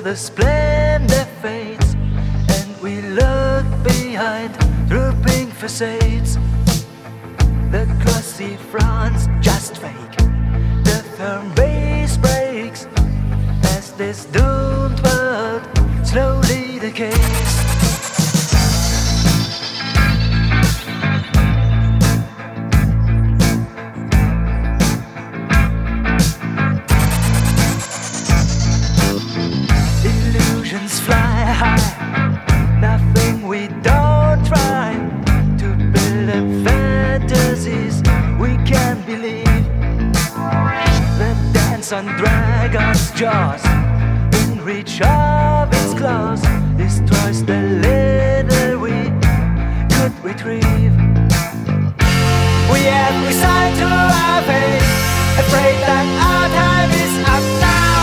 the splendor fades, and we look behind drooping facades. The glossy fronts just fake, the firm base breaks as this doomed world slowly decays. Illusions fly high, nothing we don't try to build up fantasies we can't believe. The dance on dragon's jaws, in reach of its claws, destroys the little we could retrieve. We have resigned to our fate, afraid that our time is up now.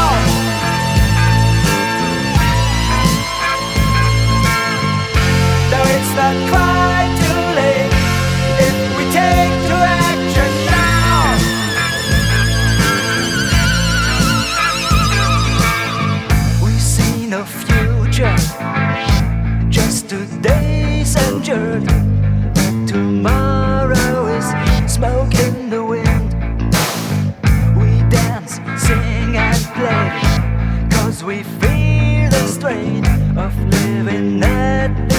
Though it's not quite too late if we take to action now. We see no future, just today's endured. Tomorrow is smoke in the wind. We dance, sing and play, 'cause we feel the strain of living at